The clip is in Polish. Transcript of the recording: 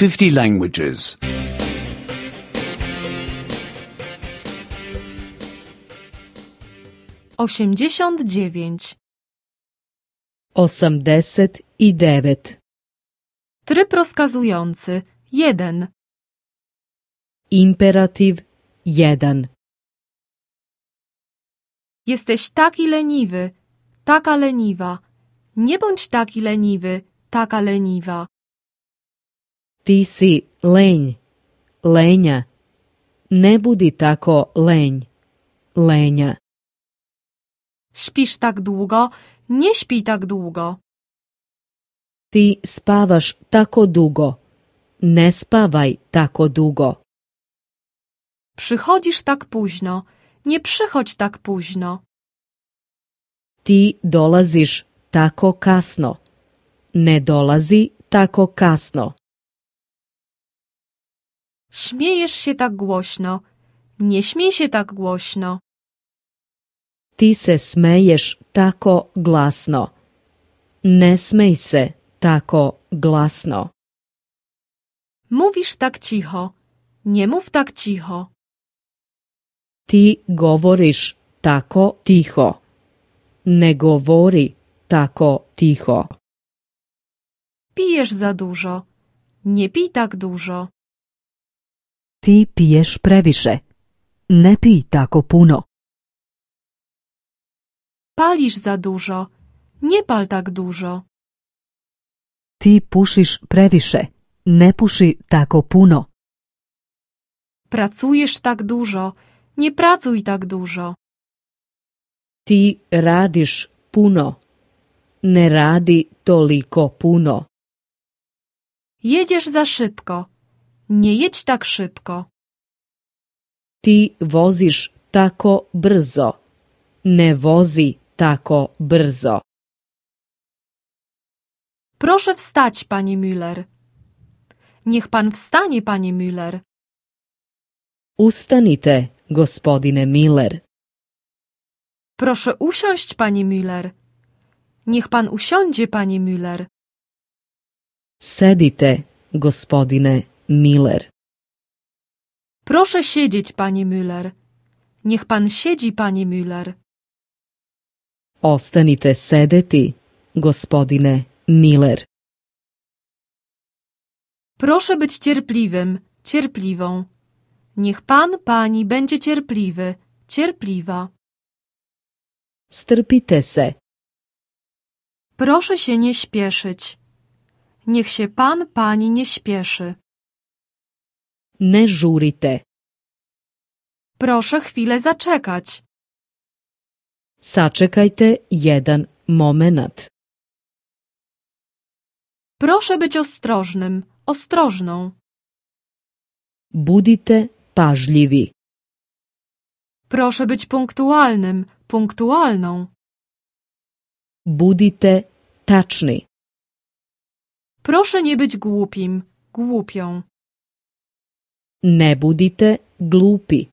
50 languages. 89. 89. Tryb rozkazujący 1. Imperativ 1. Jesteś taki leniwy, taka leniwa. Nie bądź taki leniwy, taka leniwa. Ti si lenj, lenja. Ne budi tako lenj, lenja. Śpisz tak długo, nie śpij tak długo. Ti spavaš tako dugo. Ne spavaj tako dugo. Przychodzisz tak późno, nie przychodź tak późno. Ti dolaziš tako kasno. Ne dolazi tako kasno. Śmiejesz się tak głośno, nie śmiej się tak głośno. Ti se smeješ tako glasno. Ne smej se tako glasno. Mówisz tak cicho, nie mów tak cicho. Ti govoriš tako tiho. Ne govori tako tiho. Pijesz za dużo, nie pij tak dużo. Ti piješ previše. Ne pij tako puno. Palisz za dużo, nie pal tak dużo. Ti pušiš previše. Ne puši tako puno. Pracujesz tak dużo, nie pracuj tak dużo. Ti radiš puno. Ne radi toliko puno. Jedziesz za szybko, nie jedź tak szybko. Ti voziš tako brzo. Ne vozi tako brzo. Proszę wstać, panie Müller. Niech pan wstanie, panie Müller. Ustanite, gospodine Miller. Proszę usiąść, panie Müller. Niech pan usiądzie, panie Müller. Sedite, gospodine Miller. Proszę siedzieć, panie Müller. Niech pan siedzi, panie Müller. Ostanite sedeti, gospodine Miller. Proszę być cierpliwym, cierpliwą. Niech pan, pani będzie cierpliwy, cierpliwa. Strpite se. Proszę się nie śpieszyć. Niech się pan, pani nie śpieszy. Ne žurite. Proszę chwilę zaczekać. Sačekajte jedan momenat. Proszę być ostrożnym, ostrożną. Budite pažljivi. Proszę być punktualnym, punktualną. Budite tačni. Proszę nie być głupim, głupią. Ne budite glupi.